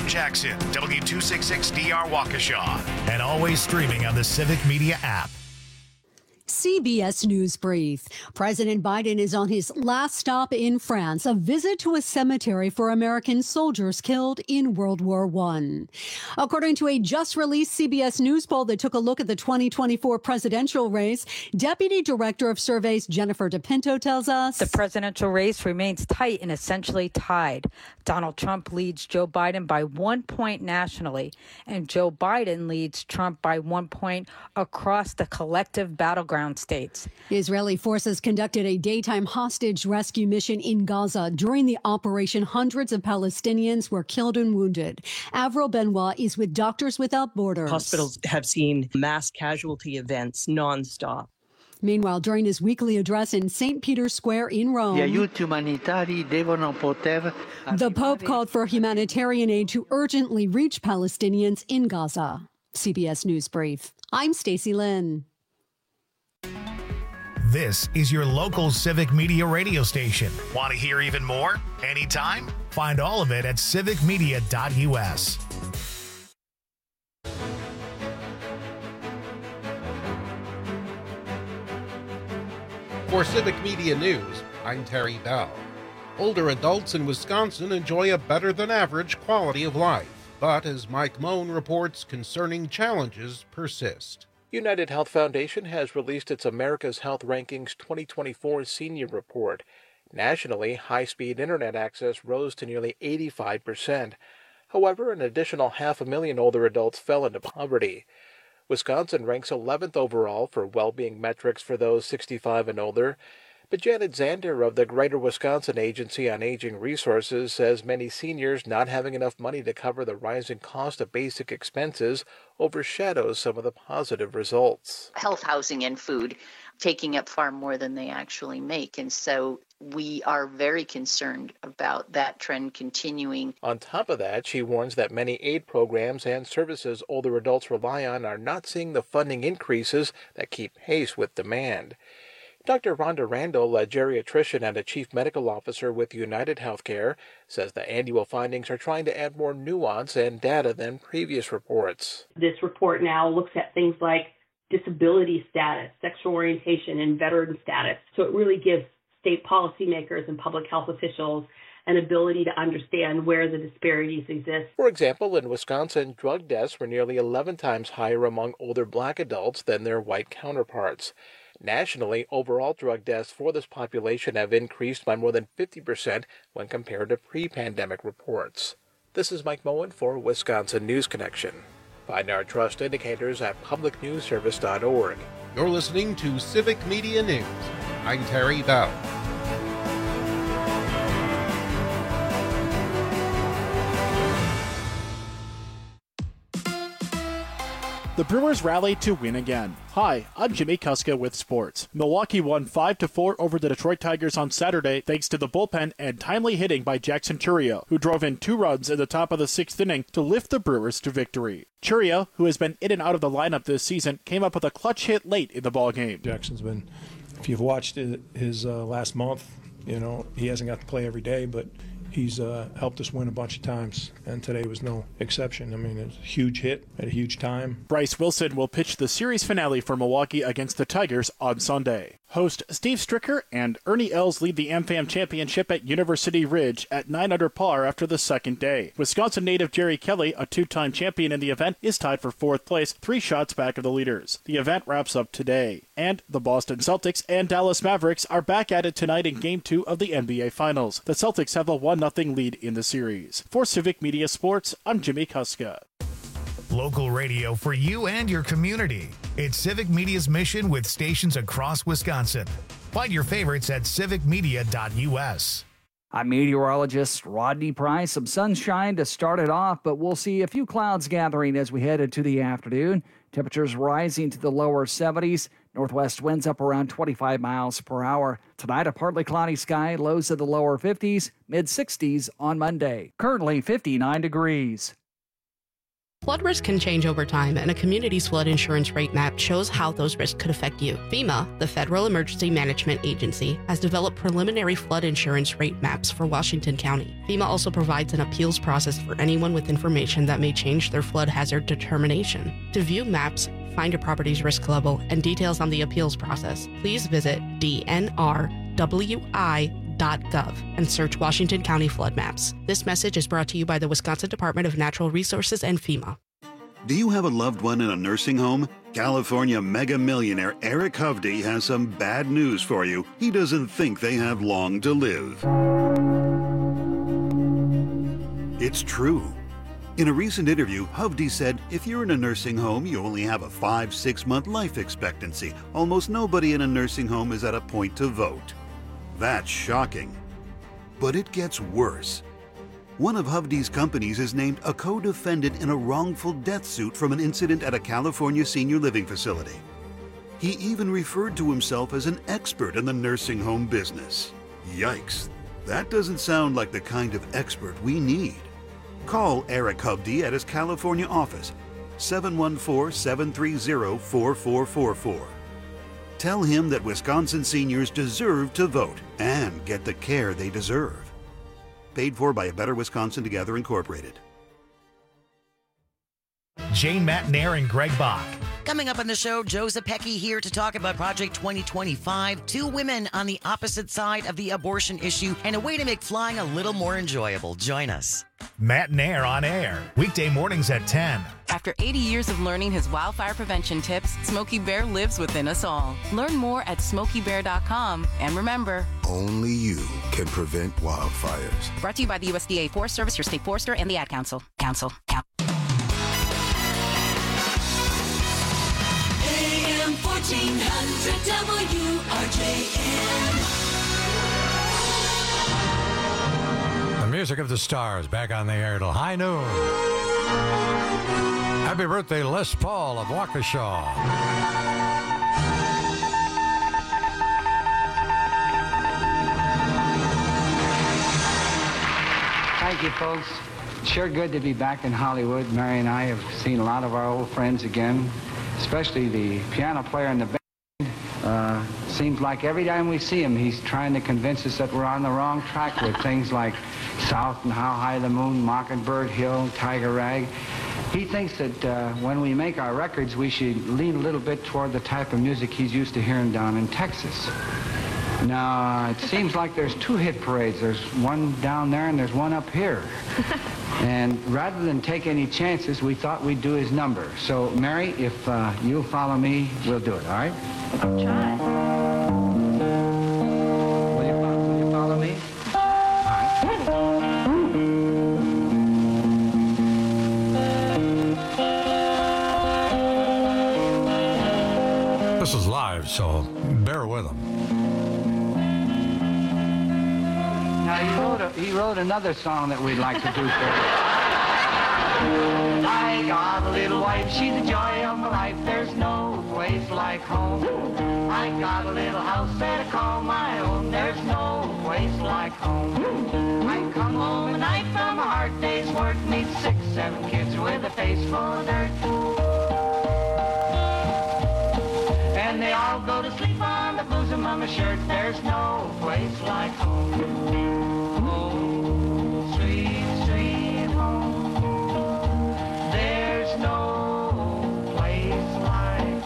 FM Jackson, W266DR Waukesha, and always streaming on the Civic Media app. CBS News Brief. President Biden is on his last stop in France, a visit to a cemetery for American soldiers killed in World War I. According to a just-released CBS News poll that took a look at the 2024 presidential race, Deputy Director of Surveys Jennifer DePinto tells us the presidential race remains tight and essentially tied. Donald Trump leads Joe Biden by 1 point nationally, and Joe Biden leads Trump by 1 point across the collective battleground states. Israeli forces conducted a daytime hostage rescue mission in Gaza. During the operation, hundreds of Palestinians were killed and wounded. Avril Benoit is with Doctors Without Borders. Hospitals have seen mass casualty events nonstop. Meanwhile, during his weekly address in St. Peter's Square in Rome, the Pope called for humanitarian aid to urgently reach Palestinians in Gaza. CBS News Brief. I'm Stacey Lynn. This is your local Civic Media radio station. Want to hear even more? Anytime? Find all of it at civicmedia.us. For Civic Media News, I'm Terry Bell. Older adults in Wisconsin enjoy a better than average quality of life. But as Mike Moan reports, concerning challenges persist. United Health Foundation has released its America's Health Rankings 2024 Senior Report. Nationally, high-speed internet access rose to nearly 85%. However, an additional 500,000 older adults fell into poverty. Wisconsin ranks 11th overall for well-being metrics for those 65 and older. But Janet Zander of the Greater Wisconsin Agency on Aging Resources says many seniors not having enough money to cover the rising cost of basic expenses overshadows some of the positive results. Health, housing, and food taking up far more than they actually make. And so we are very concerned about that trend continuing. On top of that, she warns that many aid programs and services older adults rely on are not seeing the funding increases that keep pace with demand. Dr. Rhonda Randall, a geriatrician and a chief medical officer with United Healthcare, says the annual findings are trying to add more nuance and data than previous reports. This report now looks at things like disability status, sexual orientation, and veteran status. So it really gives state policymakers and public health officials an ability to understand where the disparities exist. For example, in Wisconsin, drug deaths were nearly 11 times higher among older black adults than their white counterparts. Nationally, overall drug deaths for this population have increased by more than 50% when compared to pre-pandemic reports. This is Mike Moen for Wisconsin News Connection. Find our trust indicators at publicnewsservice.org. You're listening to Civic Media News. I'm Terry Bell. The Brewers rallied to win again. Hi, I'm Jimmy Kuska with sports. Milwaukee won 5-4 over the Detroit Tigers on Saturday thanks to the bullpen and timely hitting by Jackson Chourio, who drove in 2 runs in the top of the 6th inning to lift the Brewers to victory. Chourio, who has been in and out of the lineup this season, came up with a clutch hit late in the ballgame. Jackson's been, if you've watched his last month, he hasn't got to play every day, but he's helped us win a bunch of times, and today was no exception. I mean, it's a huge hit at a huge time. Bryce Wilson will pitch the series finale for Milwaukee against the Tigers on Sunday. Host Steve Stricker and Ernie Els lead the AmFam Championship at University Ridge at 9 under par after the second day. Wisconsin native Jerry Kelly, a 2-time champion in the event, is tied for 4th place, 3 shots back of the leaders. The event wraps up today. And the Boston Celtics and Dallas Mavericks are back at it tonight in Game 2 of the NBA Finals. The Celtics have a 1-0 lead in the series. For Civic Media Sports, I'm Jimmy Kuska. Local radio for you and your community. It's Civic Media's mission with stations across Wisconsin. Find your favorites at civicmedia.us. I'm meteorologist Rodney Price. Some sunshine to start it off, but we'll see a few clouds gathering as we head into the afternoon. Temperatures rising to the lower 70s. Northwest winds up around 25 miles per hour. Tonight, a partly cloudy sky, lows in the lower 50s, mid-60s on Monday. Currently 59 degrees. Flood risk can change over time, and a community's flood insurance rate map shows how those risks could affect you. FEMA, the Federal Emergency Management Agency, has developed preliminary flood insurance rate maps for Washington County. FEMA also provides an appeals process for anyone with information that may change their flood hazard determination. To view maps, find your property's risk level, and details on the appeals process, please visit dnrwi.gov and search Washington County flood maps. This message is brought to you by the Wisconsin Department of Natural Resources and FEMA. Do you have a loved one in a nursing home? California mega millionaire Eric Hovde has some bad news for you. He doesn't think they have long to live. It's true. In a recent interview, Hovde said, if you're in a nursing home, you only have a 5-6 month life expectancy. Almost nobody in a nursing home is at a point to vote. That's shocking. But it gets worse. One of Hovde's companies is named a co-defendant in a wrongful death suit from an incident at a California senior living facility. He even referred to himself as an expert in the nursing home business. Yikes, that doesn't sound like the kind of expert we need. Call Eric Hovde at his California office, 714-730-4444. Tell him that Wisconsin seniors deserve to vote and get the care they deserve. Paid for by A Better Wisconsin Together Incorporated. Jane Matnair and Greg Bach. Coming up on the show, Joe Zepecki here to talk about Project 2025, two women on the opposite side of the abortion issue, and a way to make flying a little more enjoyable. Join us. Matnair on air, weekday mornings at 10. After 80 years of learning his wildfire prevention tips, Smokey Bear lives within us all. Learn more at SmokeyBear.com. And remember, only you can prevent wildfires. Brought to you by the USDA Forest Service, your state forester, and the Ad Council. AM 1400 WRJN. The music of the stars back on the air till high noon. Happy birthday, Les Paul of Waukesha. Thank you, folks. Sure good to be back in Hollywood. Mary and I have seen a lot of our old friends again, especially the piano player in the band. Seems like every time we see him, he's trying to convince us that we're on the wrong track with things like South and How High the Moon, Mockingbird Hill, Tiger Rag. He thinks that when we make our records, we should lean a little bit toward the type of music he's used to hearing down in Texas. Now, it seems like there's two hit parades. There's one down there and there's one up here. And rather than take any chances, we thought we'd do his number. So, Mary, if you'll follow me, we'll do it, all right? I'll try. Will you follow me? This is live, so bear with them. Now, he wrote another song that we'd like to do for you. I got a little wife, she's the joy of my life. There's no place like home. I got a little house that I call my own. There's no place like home. I come home at night from a hard day's work, meet 6, 7 kids with a face full of dirt. And they all go to sleep on the bosom of my shirt. There's no place like home. Home, sweet, sweet home. There's no place like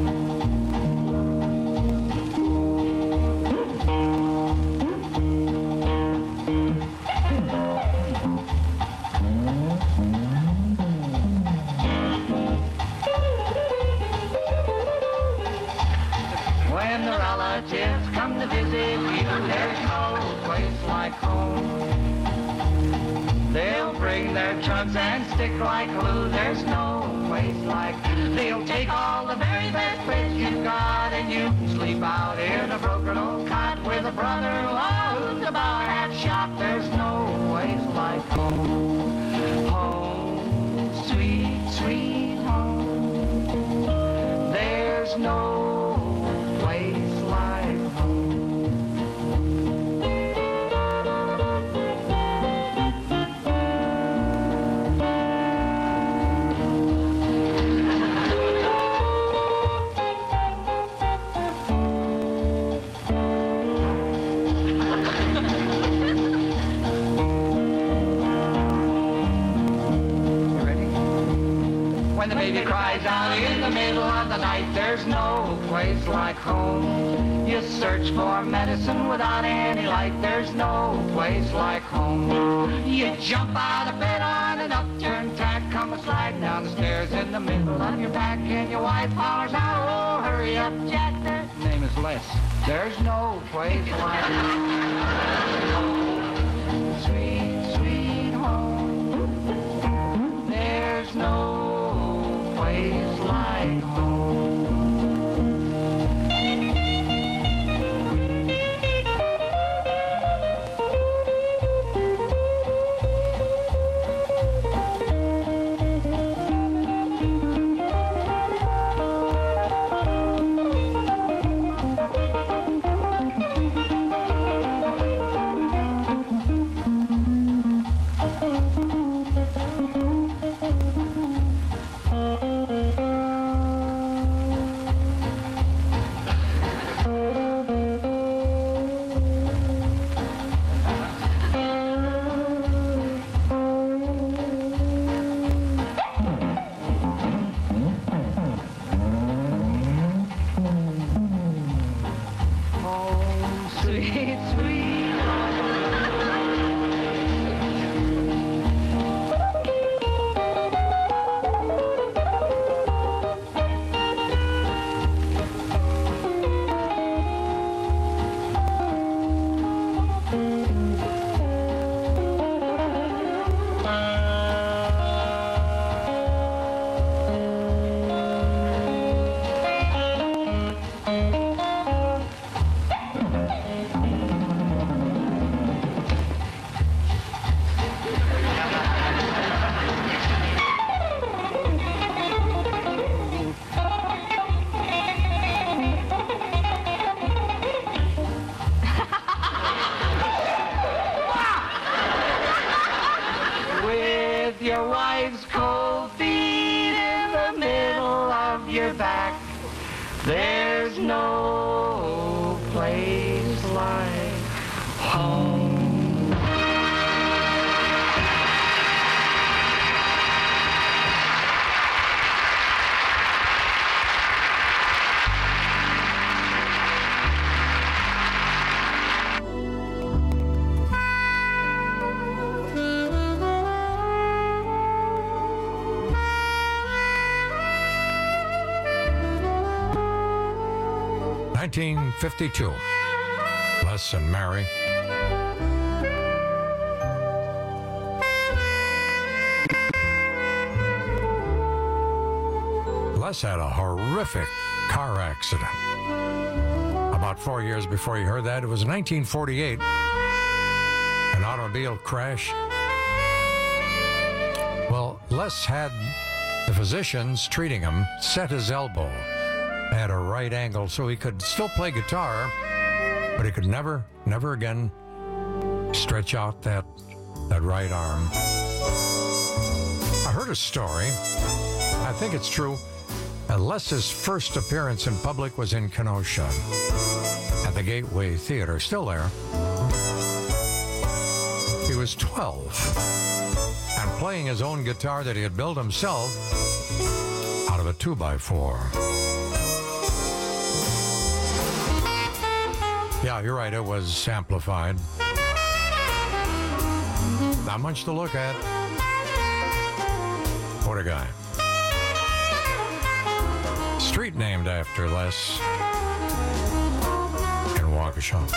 When the relatives come to visit you, there's no place like home. They'll bring their trunks and stick like glue. There's no place like. They'll take all the very best beds you've got, and you can sleep out in a broken old cot with a brother-in-law who's about half shot. There's no place like home. Home, sweet, sweet home. There's no place like home. when the baby cries out in the middle of the night. There's no place like home. You search for medicine without any light. There's no place like home. You jump out of bed on an upturned tack, come a slide down the stairs in the middle of your back, and your wife hollers out, oh, hurry up, Jack. Their name is Les. There's no place like home. Sweet, sweet home. There's no place like home. Your wife's cold feet in the middle of your back. There's no place like home. (1952). Les and Mary. Les had a horrific car accident. About 4 years before you heard that, it was 1948. An automobile crash. Well, Les had the physicians treating him set his elbow at a right angle so he could still play guitar, but he could never again stretch out that right arm. I heard a story, I think it's true, Les's first appearance in public was in Kenosha at the Gateway Theater, still there. He was 12 and playing his own guitar that he had built himself out of a 2x4. Yeah, you're right, it was amplified. Not much to look at. What a guy. Street named after Les in Waukesha.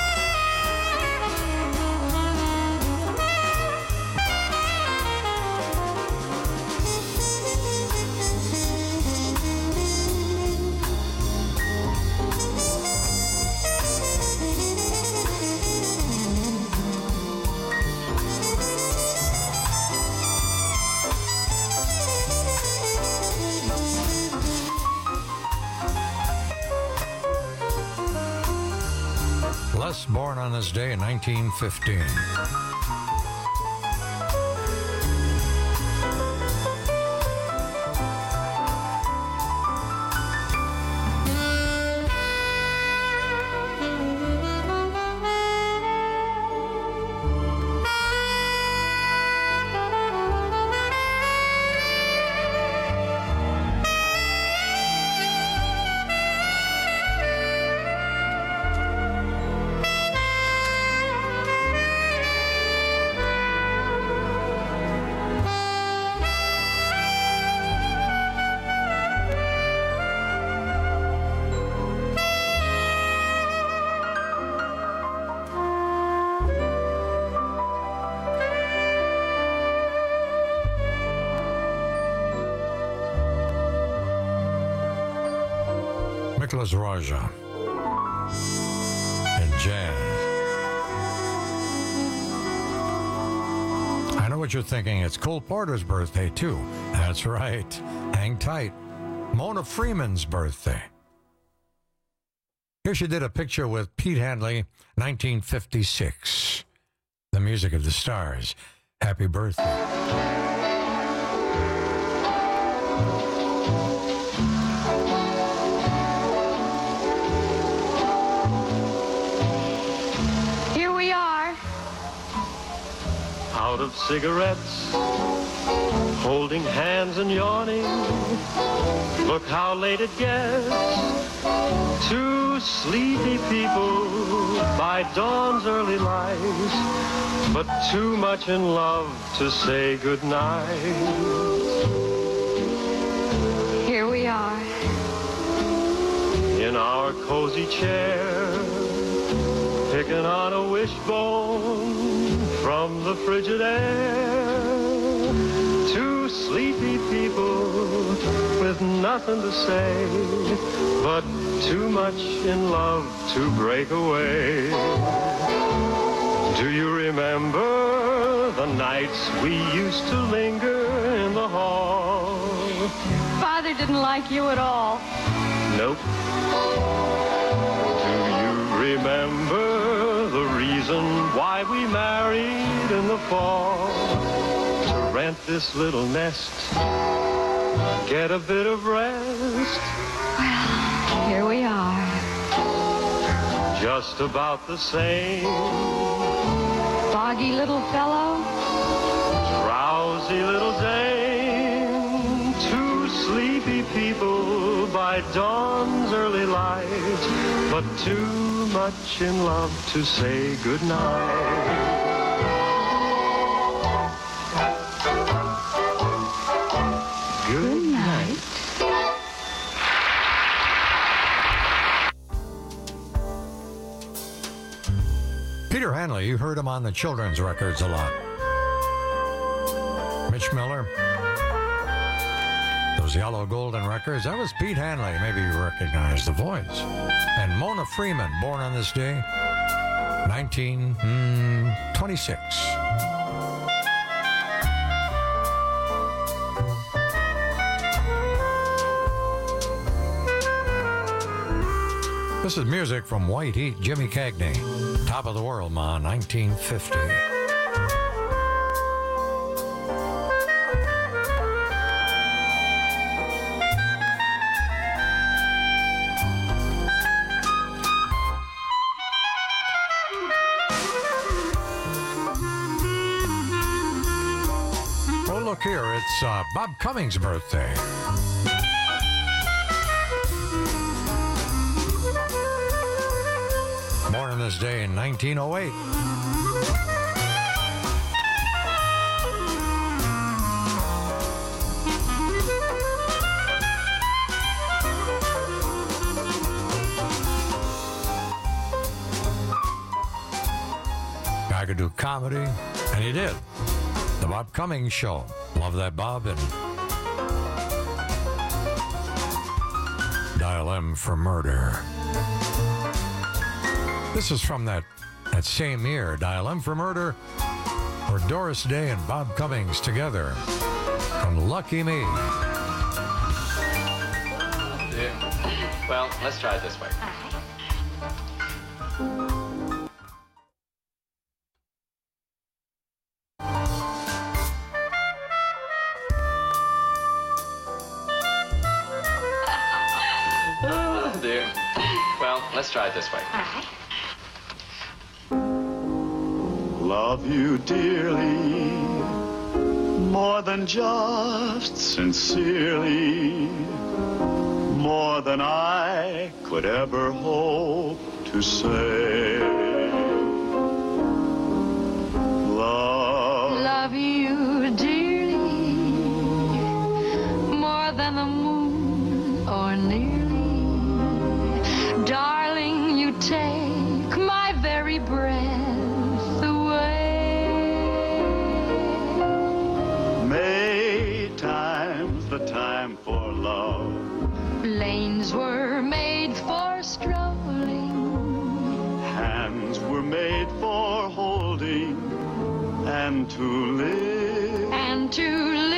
Les, born on this day in 1915. Nicholas Roja and jazz. I know what you're thinking. It's Cole Porter's birthday, too. That's right. Hang tight. Mona Freeman's birthday. Here she did a picture with Pete Handley, 1956. The music of the stars. Happy birthday. Here we are. Out of cigarettes, holding hands and yawning. Look how late it gets. Two sleepy people by dawn's early light, but too much in love to say goodnight. Here we are. In our cozy chair, picking on a wishbone from the frigid air. Two sleepy people with nothing to say, but too much in love to break away. Do you remember the nights we used to linger in the hall? Father didn't like you at all. Nope. Do you remember the reason why we married in the fall? To rent this little nest, get a bit of rest. Well, here we are. Just about the same. Foggy little fellow. Drowsy little dame. Two sleepy people by dawn's early light, but too much in love to say goodnight. Good night. Peter Handley, you heard him on the children's records a lot. Mitch Miller, those yellow golden records, that was Pete Handley. Maybe you recognize the voice. And Mona Freeman, born on this day, 1926. This is music from White Heat, Jimmy Cagney. Top of the World, Ma, 1950. Oh, look here, it's Bob Cummings' birthday. Born on this day in 1908. Guy could do comedy, and he did. The Bob Cummings Show. Love that, Bob. And Dial M for Murder. This is from that same year, Dial M for Murder, or Doris Day and Bob Cummings together from Lucky Me. Yeah. Well, let's try it this way. Oh, dear. Well, let's try it this way. All right. Love you dearly, more than just sincerely, more than I could ever hope to say. Love you dearly, more than the moon or nearly. Darling, you take my very breath. The time for love. Lanes were made and to live. And to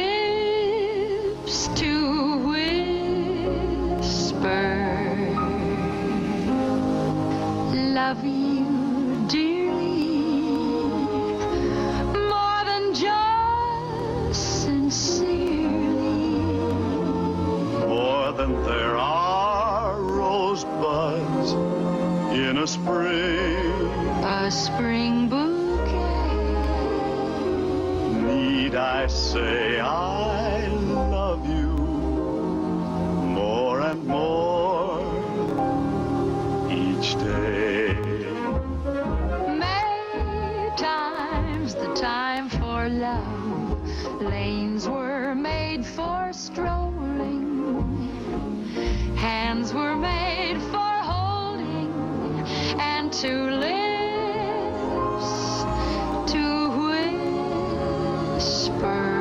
lips to whisper. Love you dearly, more than just sincerely. More than there are rosebuds in a spring. A spring bouquet. Need I say I love you more and more each day? May time's the time for love. Lanes were made for strolling. Hands were made for holding. And to lips to whisper.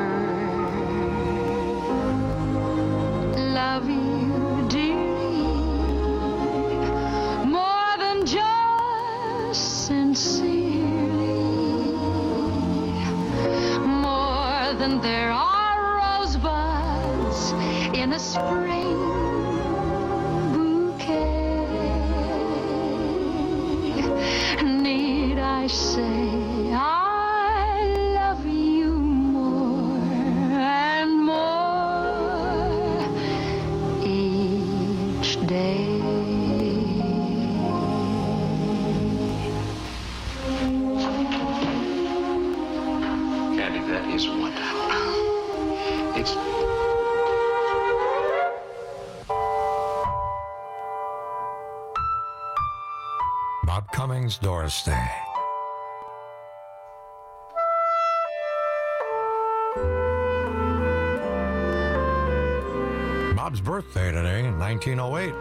Love you dearly, more than just sincerely. More than there are rosebuds in a spring bouquet. Need I say I love you more and more each day? Candy, that is wonderful. It's... Bob Cummings, Doris Day. Bob's birthday today in 1908.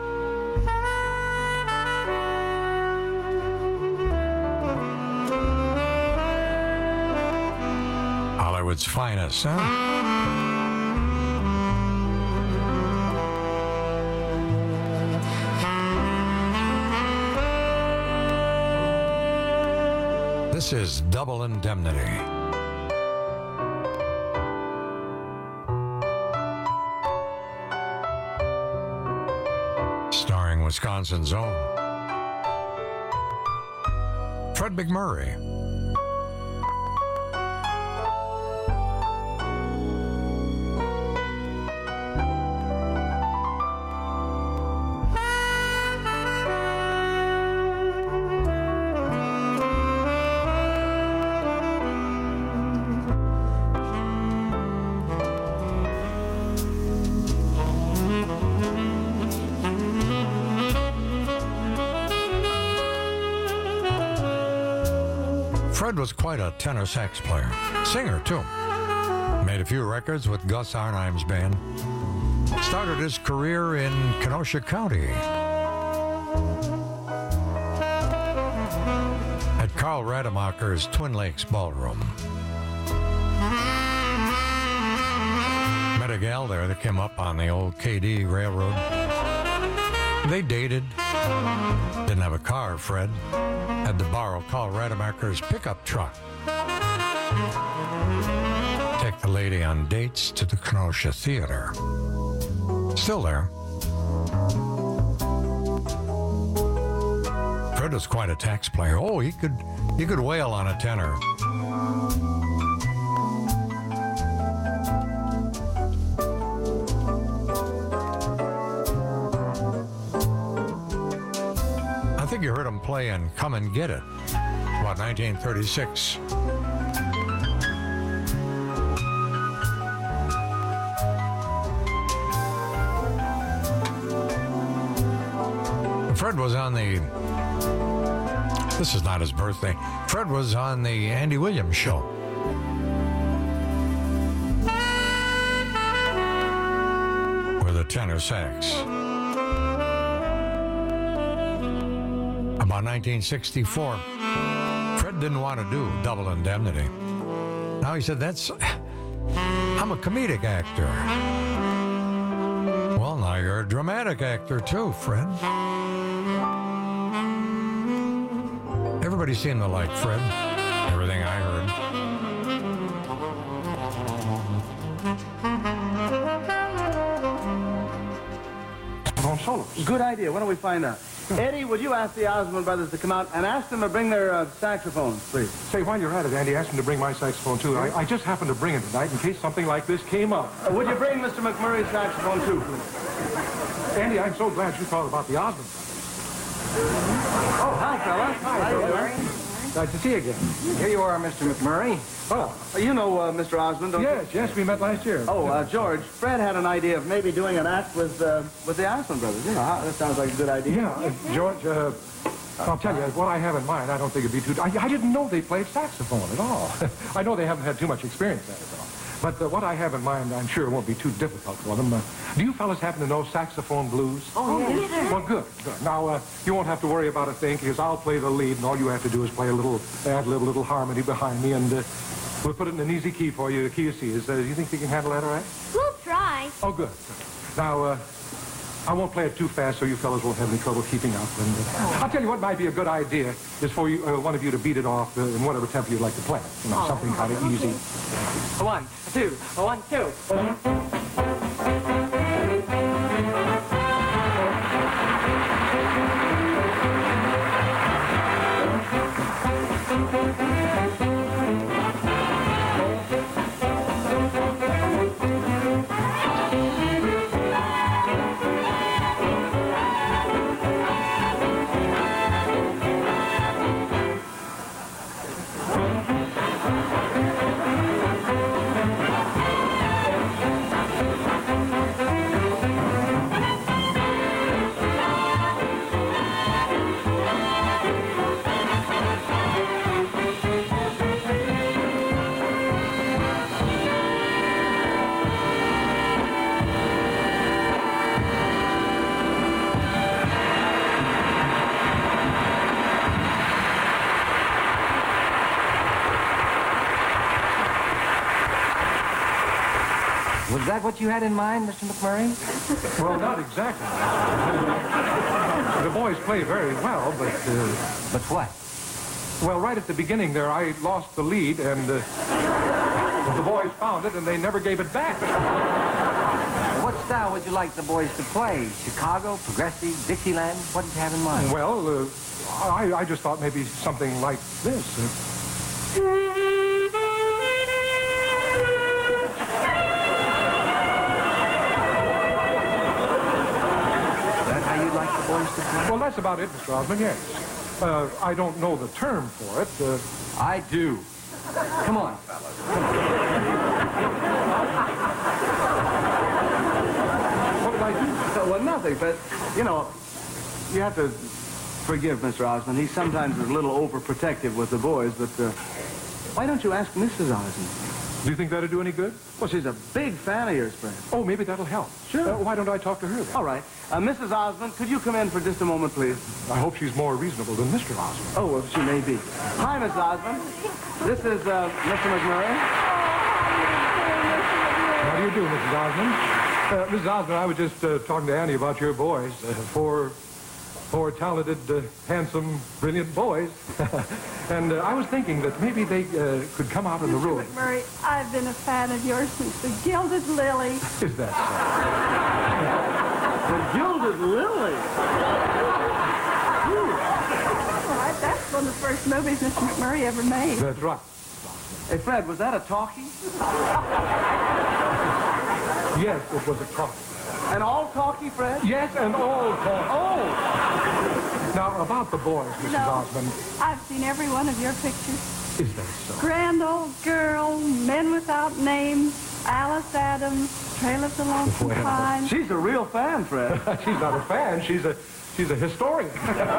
Hollywood's finest, huh? This is Double Indemnity. Starring Wisconsin's own Fred McMurray. Fred was quite a tenor sax player, singer too. Made a few records with Gus Arnheim's band. Started his career in Kenosha County at Carl Rademacher's Twin Lakes Ballroom. Met a gal there that came up on the old KD Railroad. They dated. Didn't have a car, Fred. Had to borrow Carl Rademacher's pickup truck. Take the lady on dates to the Kenosha Theater. Still there. Fred was quite a tax player. Oh, he could wail on a tenor. I think you heard him play in Come and Get It, about 1936. Fred was on the... This is not his birthday. Fred was on the Andy Williams Show. With a tenor sax. About 1964, Fred didn't want to do Double Indemnity. Now he said, I'm a comedic actor. Well, now you're a dramatic actor too, Fred. Everybody seemed to like Fred, everything I heard. solos. Good idea. Why don't we find out? Eddie, would you ask the Osmond brothers to come out and ask them to bring their saxophones, please? Say, while you're at it, Andy, ask them to bring my saxophone, too. I just happened to bring it tonight in case something like this came up. Would you bring Mr. McMurray's saxophone, too, please? Andy, I'm so glad you thought about the Osmond. Oh, hi, fella. Hi, Murray. Glad to see you again. Here you are, Mr. McMurray. Oh, you know Mr. Osmond, don't you? Yes, we met last year. Oh, George, Fred had an idea of maybe doing an act with the Osmond brothers. You know, that sounds like a good idea. Yeah, George, I'll tell you, what I have in mind, I don't think it'd be too... I didn't know they played saxophone at all. I know they haven't had too much experience at it, though. But what I have in mind, I'm sure won't be too difficult for them. Do you fellas happen to know saxophone blues? Oh, yes. Well, good. Now, you won't have to worry about a thing, because I'll play the lead, and all you have to do is play a little ad-lib, a little harmony behind me, and we'll put it in an easy key for you, the key of C. Do you think you can handle that all right? We'll try. Oh, good. Now, I won't play it too fast so you fellas won't have any trouble keeping up. And I'll tell you what might be a good idea is for you, one of you to beat it off in whatever tempo you'd like to play. You know, something kind of easy. 1, 2, 1, 2. Was that what you had in mind, Mr. McMurray? Well, not exactly. The boys play very well, but... But what? Well, right at the beginning there, I lost the lead, and the boys found it, and they never gave it back. What style would you like the boys to play? Chicago, progressive, Dixieland? What did you have in mind? Well, I just thought maybe something like this. Well, that's about it, Mr. Osmond, yes. I don't know the term for it. I do. Come on, fellas. Come on. What did I do? Well, nothing, but, you know, you have to forgive Mr. Osmond. He's sometimes a little overprotective with the boys, but why don't you ask Mrs. Osmond? Do you think that'll do any good? Well, she's a big fan of yours, Fred. Oh, maybe that'll help. Sure. Why don't I talk to her then? All right. Mrs. Osmond, could you come in for just a moment, please? I hope she's more reasonable than Mr. Osmond. Oh, well, she may be. Hi, Mrs. Osmond. This is Mr. McMurray. How do you do, Mrs. Osmond? Mrs. Osmond, I was just talking to Annie about your boys. Four talented, handsome, brilliant boys. And I was thinking that maybe they could come out in the room. Mr. McMurray, I've been a fan of yours since the Gilded Lily. Is that so? The Gilded Lily? All right, that's one of the first movies Mr. McMurray ever made. That's right. Hey, Fred, was that a talkie? Yes, it was a talkie. An all-talkie, Fred? Yes, an all-talkie. Oh! Now, about the boys, Mrs. Osmond. I've seen every one of your pictures. Is that so? Grand Old Girl, Men Without Names, Alice Adams, Trail of the Lonesome Pine. She's a real fan, Fred. She's not a fan. She's a historian.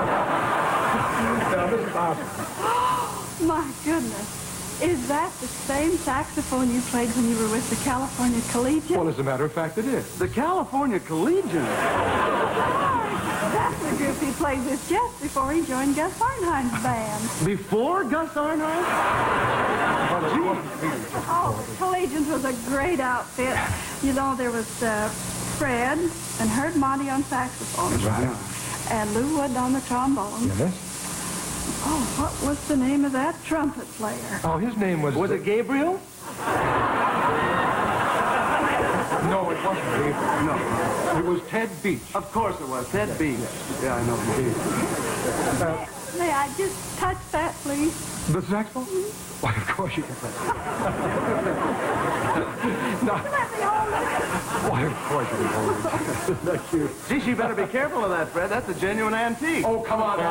Now, Mrs. Osmond. My goodness. Is that the same saxophone you played when you were with the California Collegian? Well, as a matter of fact, it is. The California Collegian? That's the group he played with just before he joined Gus Arnheim's band. Before Gus Arnheim? Oh, Collegians was a great outfit. You know, there was Fred and Herb Monty on saxophone. Right. And Lou Wood on the trombone. Yes. Oh, what was the name of that trumpet player? Oh, his name was... Was it Gabriel? No, it it wasn't Dave. No. It was Ted Beach. Of course it was. Ted Beach. Yeah, I know. May I just touch that, please? The saxophone? Why, of course you can touch it. No. Why, of course you can hold it. Thank you. Gee, she better be careful of that, Fred. That's a genuine antique. Oh, come on.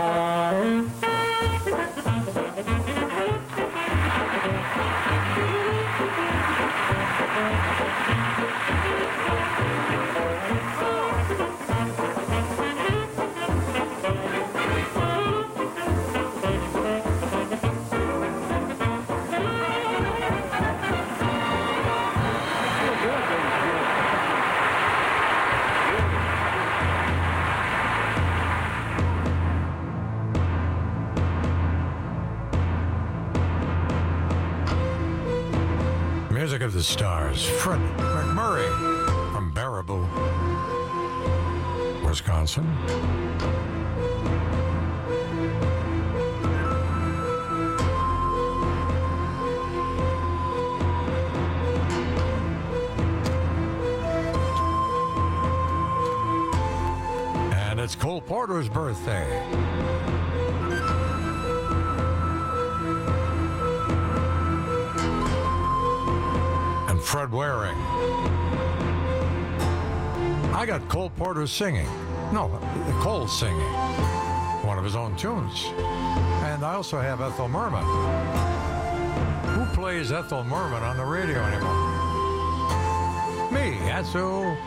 Music of the Stars, Fred McMurray from Baraboo, Wisconsin. And it's Cole Porter's birthday. Fred Waring. I got Cole Porter singing. No, Cole singing one of his own tunes. And I also have Ethel Merman. Who plays Ethel Merman on the radio anymore? Me, that's who.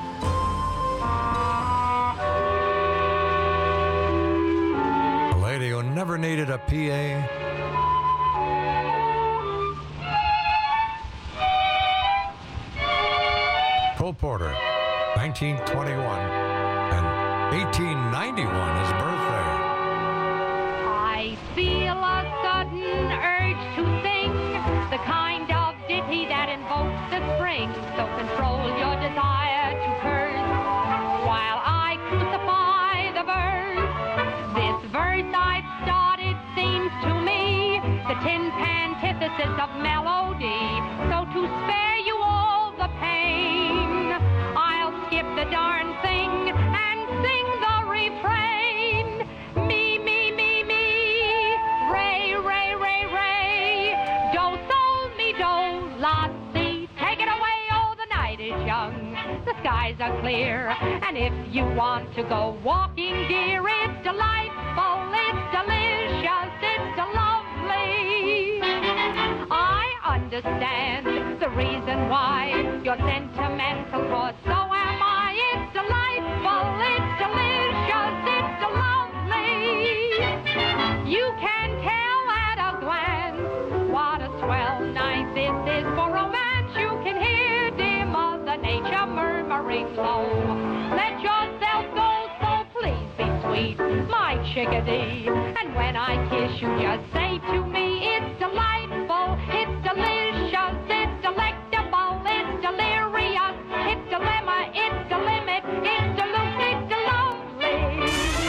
A lady who never needed a PA. Cole Porter, 1921 and 1891, his birthday. I feel a sudden urge to sing the kind of ditty that invokes the spring. So control your desire to curse while I crucify the verse. This verse I've started seems to me the tin pan antithesis of melody. So to spare you all the pain, I'll skip the darn thing and sing the refrain. Me, me, me, me, ray, ray, ray, ray, do, sol, mi, do, la, si. Take it away, oh, the night is young, the skies are clear, and if you want to go walking, dear, it's delightful, it's delicious, it's lovely. I understand the reason why you're sentimental, cause so am I. It's delightful, it's delicious, it's lovely. You can tell at a glance what a swell night this is for romance. You can hear dear Mother Nature murmuring low. Let yourself go, so please be sweet, my chickadee. And when I kiss you, just say to me, it's delightful, it's delicious, it's delectable, it's delirious, it's dilemma, it's delimit, it's deluxe, it's delovely.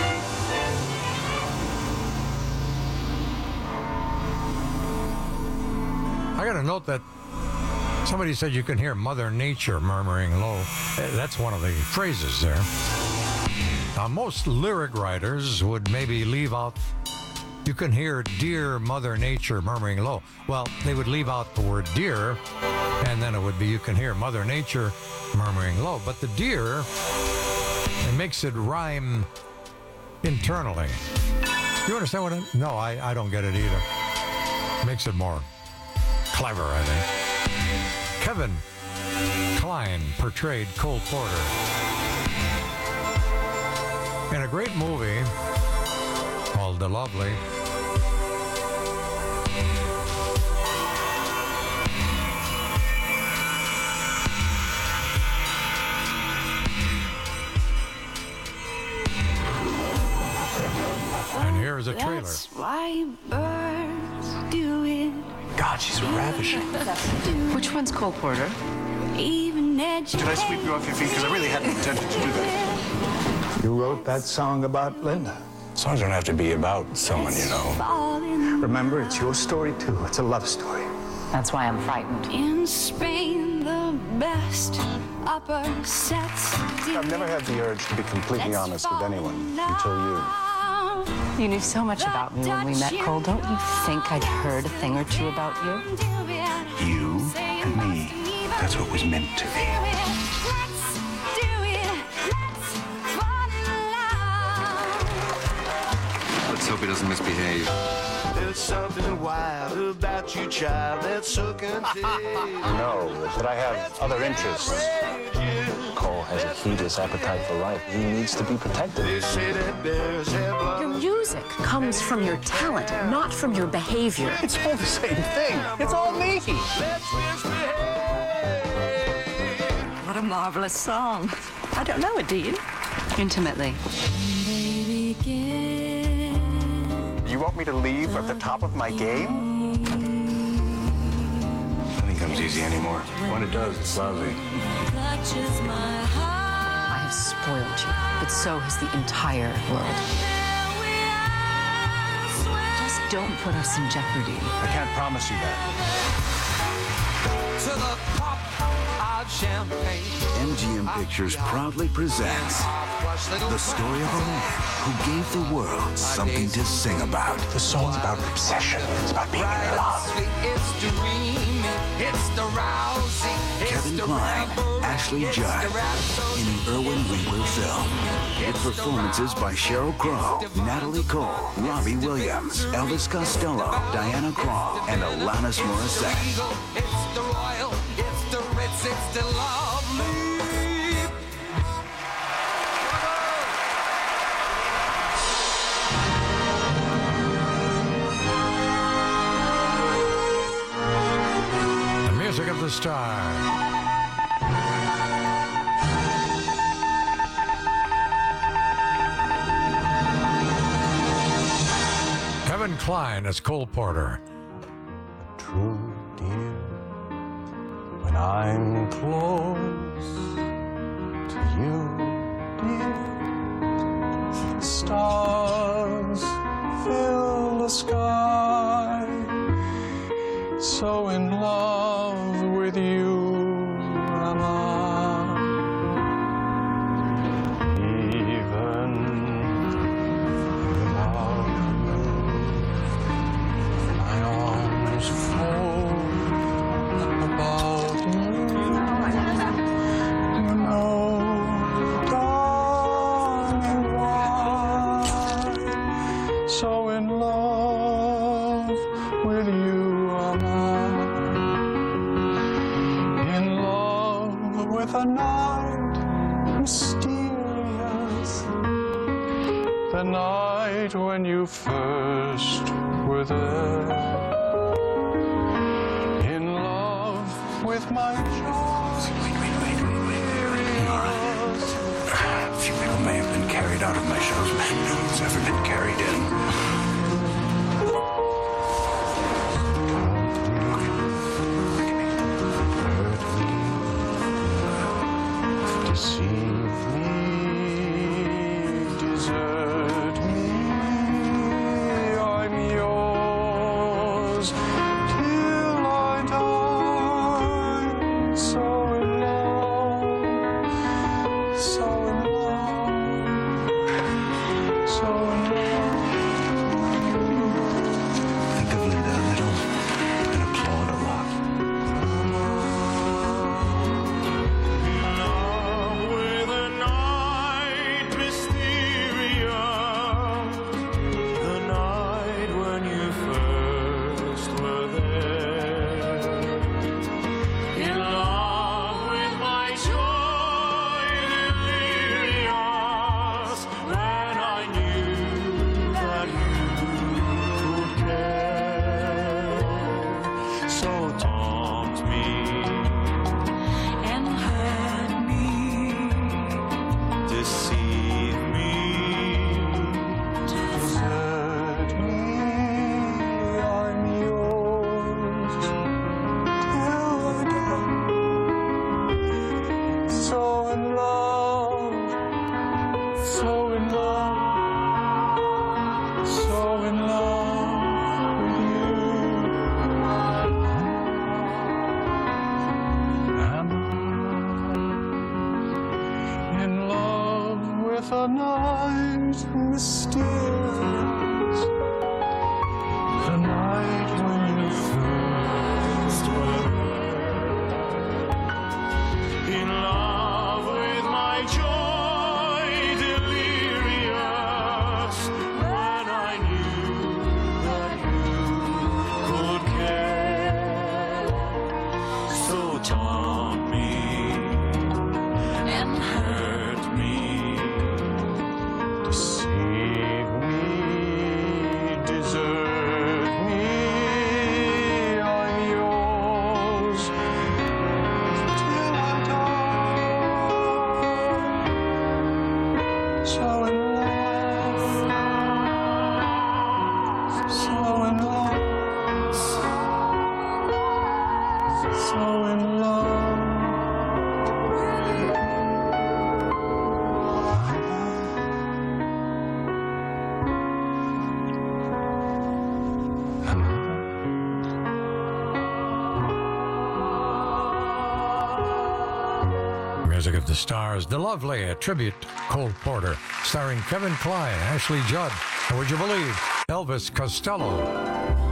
I got a note that somebody said you can hear Mother Nature murmuring low. That's one of the phrases there. Now, most lyric writers would maybe leave out, you can hear dear Mother Nature murmuring low. Well, they would leave out the word dear, and then it would be you can hear Mother Nature murmuring low. But the dear, it makes it rhyme internally. You understand what No, I don't get it either. Makes it more clever, I think. Kevin Kline portrayed Cole Porter in a great movie called The Lovely. And here's a trailer. That's why birds do it. God, she's ravishing. Which one's Cole Porter? Even edge. Did I sweep you off your feet? Because I really hadn't intended to do that. You wrote that song about Linda. Songs don't have to be about someone you know. Remember, it's your story, too. It's a love story. That's why I'm frightened. In Spain, the best upper sets. I've never had the urge to be completely honest with anyone until you. You knew so much about me when we met, Cole. Don't you think I'd heard a thing or two about you? You and me. That's what was meant to be. Let's hope he doesn't misbehave. There's something wild about you, child, that's so contagious. No, but I have other interests. Cole has a heedless appetite for life. He needs to be protected. They say that bears have blood. Your music comes from your talent, not from your behavior. It's all the same thing. It's all me. What a marvelous song. I don't know it, do you? Intimately. You want me to leave at the top of my game? Nothing comes easy anymore. When it does, it's lousy. I have spoiled you, but so has the entire world. Just don't put us in jeopardy. I can't promise you that. To the pop of champagne. MGM Pictures proudly presents the story of a man who gave the world something to sing about. The song's about obsession. It's about being in love. It's dreamy, it's the rousing. Kevin Kline, Ashley Judd, in an Irwin Winkler film. With performances by Sheryl Crow, Natalie Cole, Robbie Williams, Elvis Costello, Diana Krall, and Alanis Morissette. It's the royal, it's the ritz, it's the lovely. The music of the star. Kevin Kline as Cole Porter. True, dear, when I'm close to you, dear, the stars fill the sky, so in love with you am I. Even without you, my arms fold about you. You know, darling, why so in love with you am I. In love with a night mysterious, the night when you first were there. In love with my jaws. Wait. Nora, a few people may have been carried out of my shows, but no one's ever been carried in. Deceive me, desert me, I'm yours till I die. So in love, so in love, so in love. Think of Linda a little and applaud a lot. Love with in love with a night mysterious, the night when you first were there, in love with my joy delirious, when I knew that you could care. So taunt me and hurt me, deceive me, desert me. I'm yours till I die. So in love, so in love, so in love. Music of the Stars, The Lovely, a tribute to Cole Porter, starring Kevin Kline, Ashley Judd, and would you believe, Elvis Costello.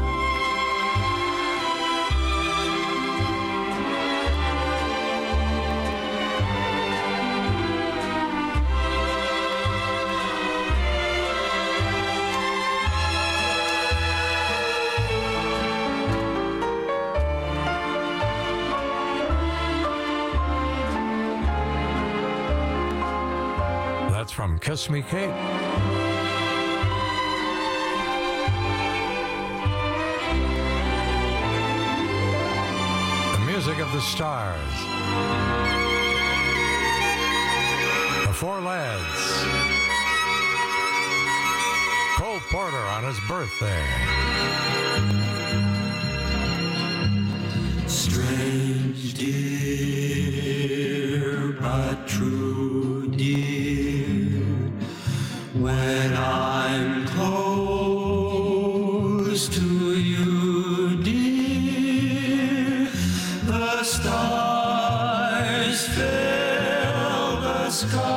That's from Kiss Me Kate. The Music of the Stars. The Four Lads. Cole Porter on his birthday. Strange, dear, but true, dear, when I'm close to you, dear, the stars fill the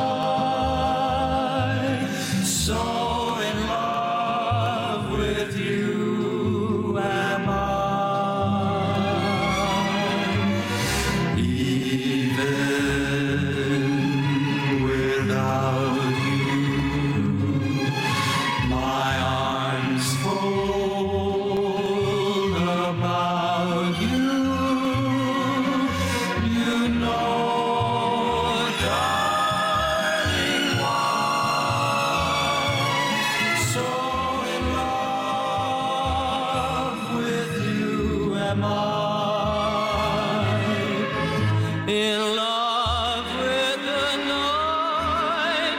sky, so in love with you am I. Even without you, my arms fold about you. You know, darling, why so in love with you am I. In love with the night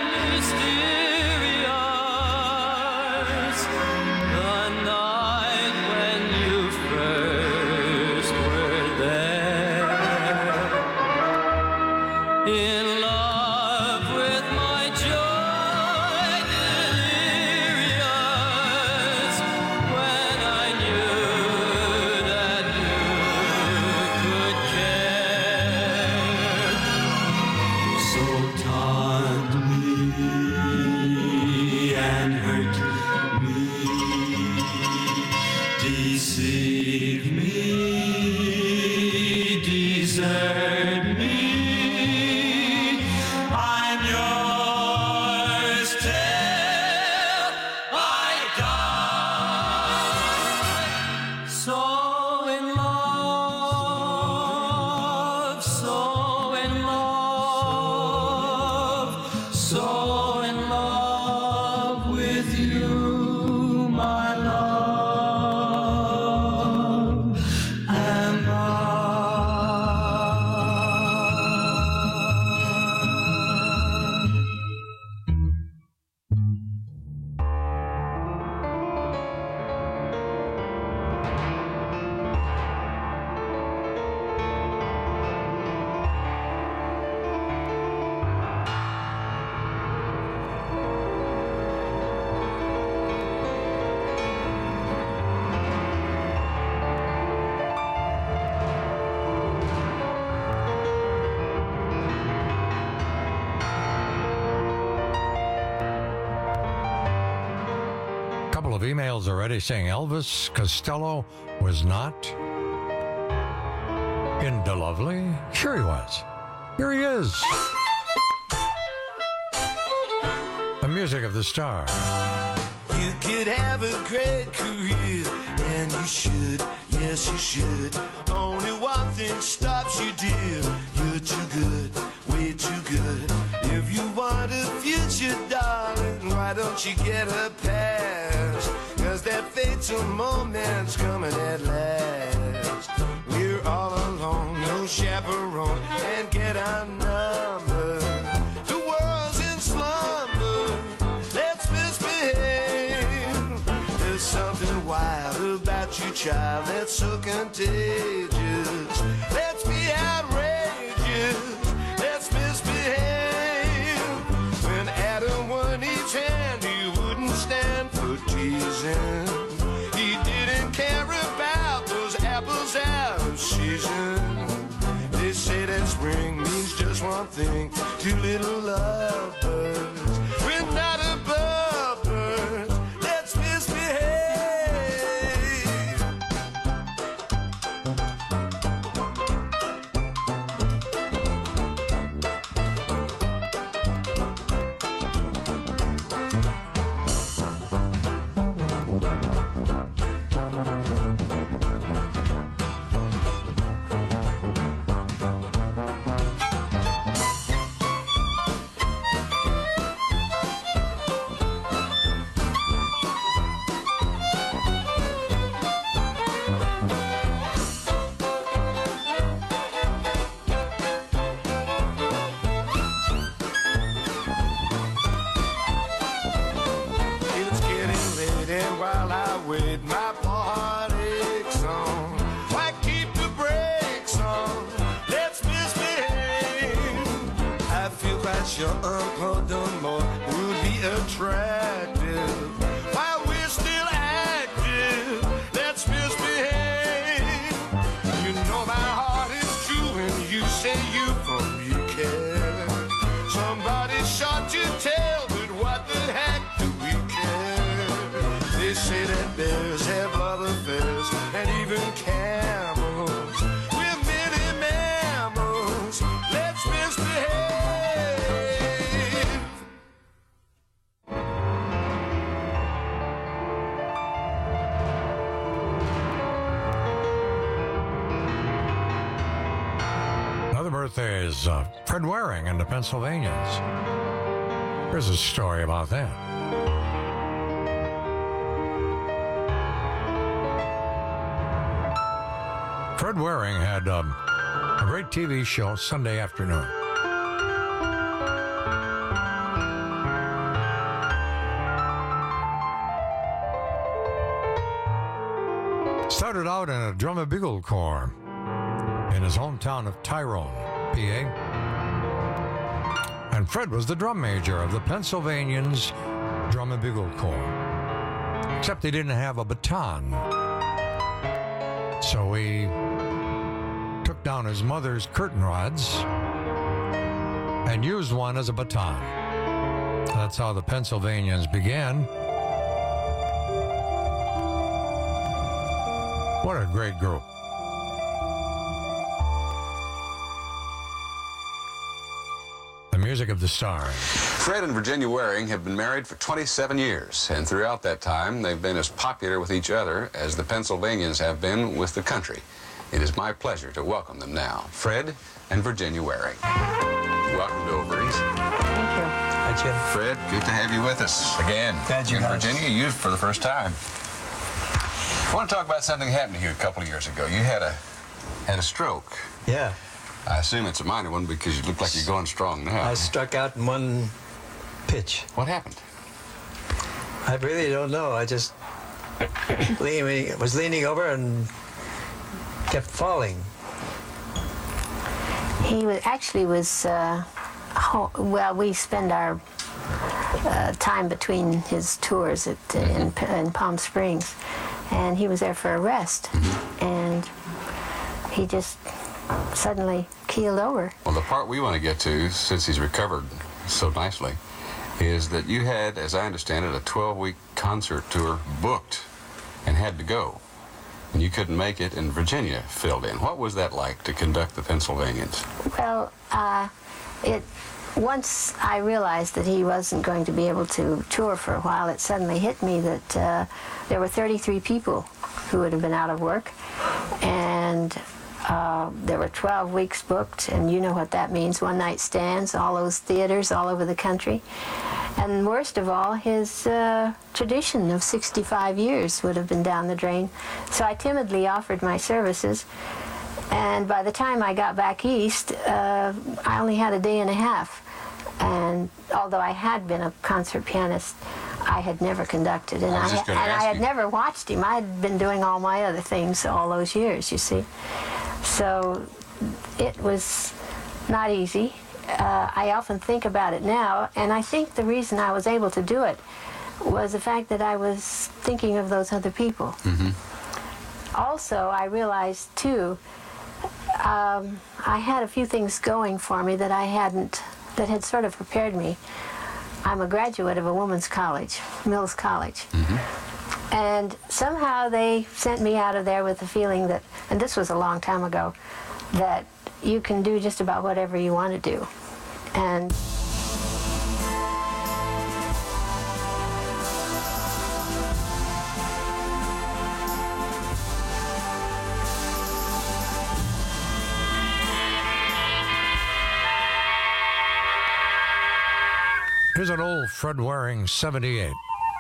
mysterious, the night when you first were there. In love with my joy delirious, when I knew that you could care. So taunt me and hurt me, deceive me, desert me, of emails already saying Elvis Costello was not in the Lovely. Sure he was. Here he is. The music of the star. You could have a great career, and you should, yes you should. Only one thing stops you, dear. You're too good, way too good. If you want a future, darling, why don't you get a pass? 'Cause that fatal moment's coming at last. We're all alone, no chaperone, and get our number. The world's in slumber, let's misbehave. There's something wild about you, child, that's so contagious. Let's be outrageous, let's misbehave. When Adam won each hand, he wouldn't stand for teasing. He didn't care about those apples out of season. They say that spring means just one thing, two little lovebirds. We're not above birds, let's misbehave. It's getting late, and while I wait, my heart aches on. Why keep the brakes on? Let's misbehave. I feel quite sure Uncle Dunmore would be attractive while we're still active. Let's misbehave. You know my heart is true when you say you for me care. Somebody shot your tail, but what the heck do we care? They say that bears have love affairs, and even camels. We're many mammals. Let's misbehave. Another birthday is Fred Waring and the Pennsylvanians. Here's a story about that. Fred Waring had a great TV show Sunday afternoon. Started out in a drum and bugle corps in his hometown of Tyrone, PA. And Fred was the drum major of the Pennsylvanians Drum and Bugle Corps. Except he didn't have a baton. So he took down his mother's curtain rods and used one as a baton. That's how the Pennsylvanians began. What a great group. The music of the stars. Fred and Virginia Waring have been married for 27 years, and throughout that time, they've been as popular with each other as the Pennsylvanians have been with the country. It is my pleasure to welcome them now, Fred and Virginia Waring. Welcome to Over Easy. Thank you. Hi, Jim. Fred, good to have you with us again. Glad you and guys. Virginia, you for the first time. I want to talk about something that happened to you a couple of years ago. You had a stroke. Yeah. I assume it's a minor one because you look like you're going strong now. I struck out in one pitch. What happened? I really don't know. I just was leaning over and kept falling. He was well, we spend our time between his tours in Palm Springs, and he was there for a rest, and he just suddenly keeled over. Well, the part we want to get to, since he's recovered so nicely, is that you had, as I understand it, a 12-week concert tour booked and had to go. And you couldn't make it, and Virginia filled in. What was that like to conduct the Pennsylvanians? Well, once I realized that he wasn't going to be able to tour for a while, it suddenly hit me that there were 33 people who would have been out of work, and there were 12 weeks booked, and you know what that means, one-night stands, all those theaters all over the country. And worst of all, his tradition of 65 years would have been down the drain. So I timidly offered my services, and by the time I got back east, I only had a day and a half. And although I had been a concert pianist, I had never conducted, and I had never watched him. I had been doing all my other things all those years, you see. So it was not easy. I often think about it now, and I think the reason I was able to do it was the fact that I was thinking of those other people. Mm-hmm. Also, I realized, too, I had a few things going for me that that had sort of prepared me. I'm a graduate of a women's college, Mills College. Mm-hmm. And somehow they sent me out of there with the feeling that, and this was a long time ago, that you can do just about whatever you want to do. And here's an old Fred Waring 78.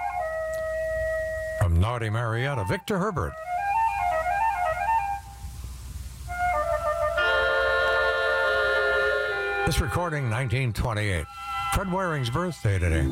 From Naughty Marietta, Victor Herbert. This recording, 1928. Fred Waring's birthday today.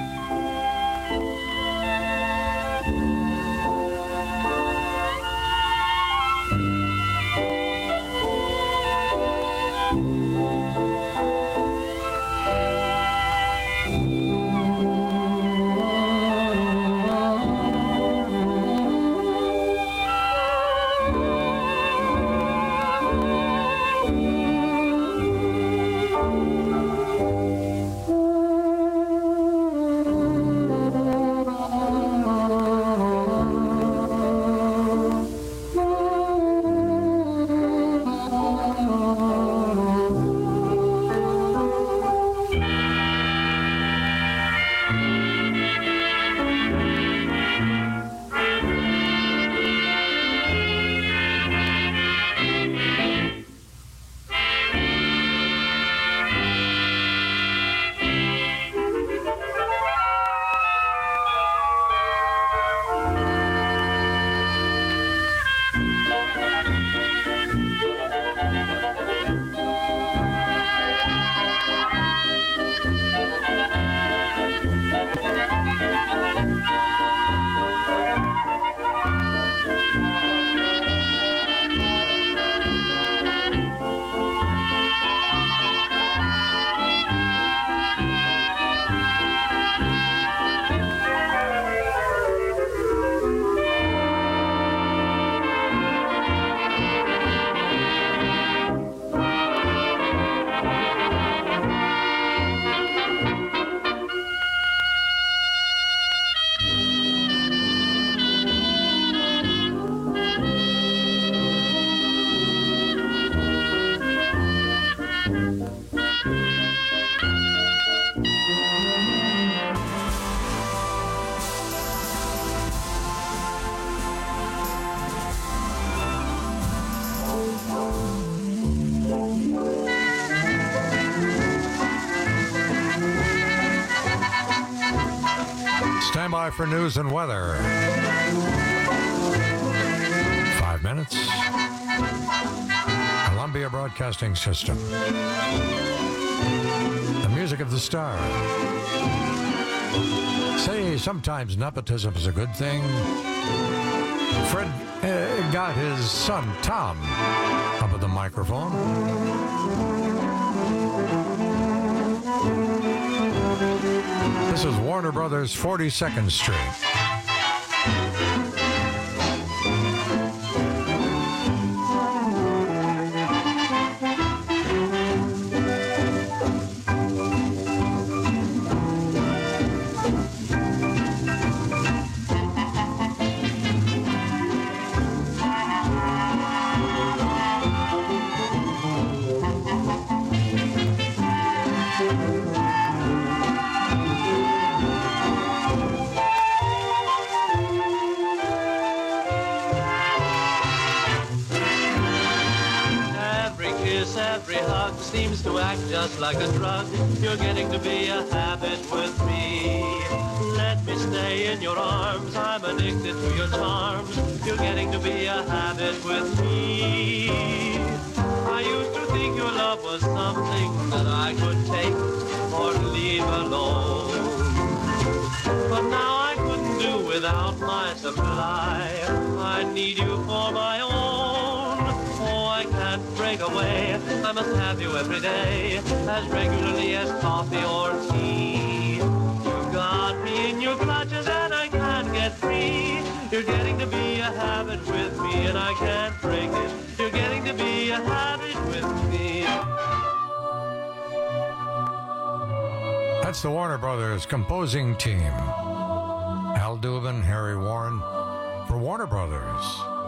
Stand by for news and weather. 5 minutes. Columbia Broadcasting System. The music of the star. Say, sometimes nepotism is a good thing. Fred got his son, Tom, up at the microphone. This is Warner Brothers 42nd Street. seems to act just like a drug. You're getting to be a habit with me. Let me stay in your arms, I'm addicted to your charms. You're getting to be a habit with me. I used to think your love was something that I could take or leave alone. But now I couldn't do without my supply. I need you for my own. Oh, I can't break away. I must have you every day, as regularly as coffee or tea. You got me in your clutches and I can't get free. You're getting to be a habit with me and I can't break it. You're getting to be a habit with me. That's the Warner Brothers composing team. Al Dubin, Harry Warren, for Warner Brothers.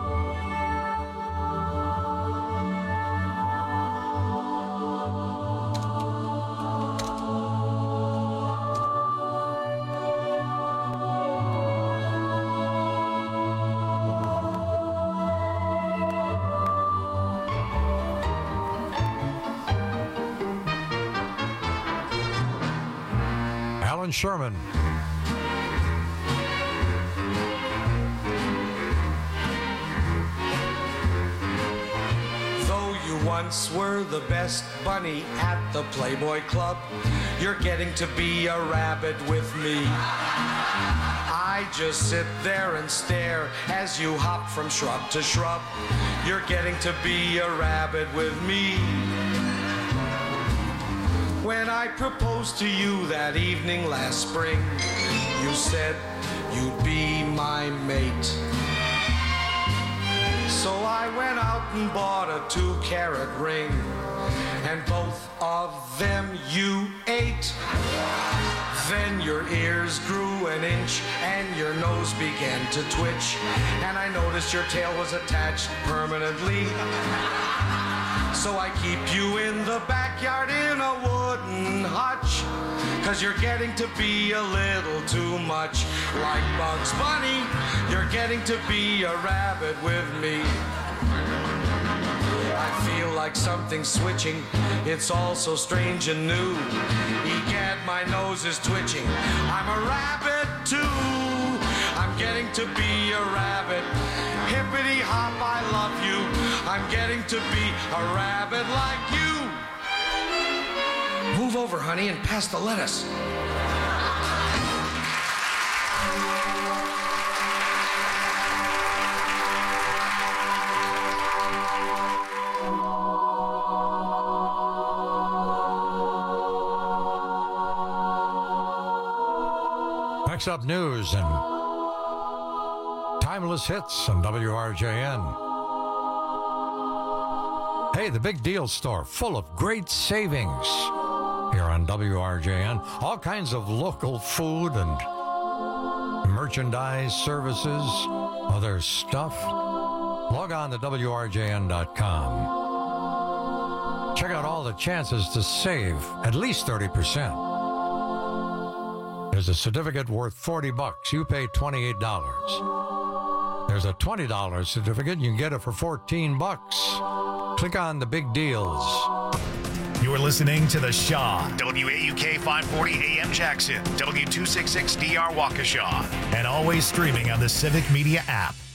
Alan Sherman. Once were the best bunny at the Playboy Club. You're getting to be a rabbit with me. I just sit there and stare as you hop from shrub to shrub. You're getting to be a rabbit with me. When I proposed to you that evening last spring, you said you'd be my mate. So I went out and bought a 2-carat ring, and both of them you ate. Then your ears grew an inch and your nose began to twitch, and I noticed your tail was attached permanently. So I keep you in the backyard in a wooden hutch, 'cause you're getting to be a little too much like Bugs Bunny. You're getting to be a rabbit with me. I feel like something's switching. It's all so strange and new. Egad, my nose is twitching. I'm a rabbit too. I'm getting to be a rabbit. Hippity hop, I love you. I'm getting to be a rabbit like you. Move over, honey, and pass the lettuce. Next up, news and timeless hits on WRJN. Hey, the Big Deal Store, full of great savings here on WRJN. All kinds of local food and merchandise, services, other stuff. Log on to WRJN.com. Check out all the chances to save at least 30%. There's a certificate worth $40. You pay $28. There's a $20 certificate. You can get it for $14. Click on the big deals. You're listening to The Shaw, WAUK 540 AM Jackson, W266DR Waukesha, and always streaming on the Civic Media app.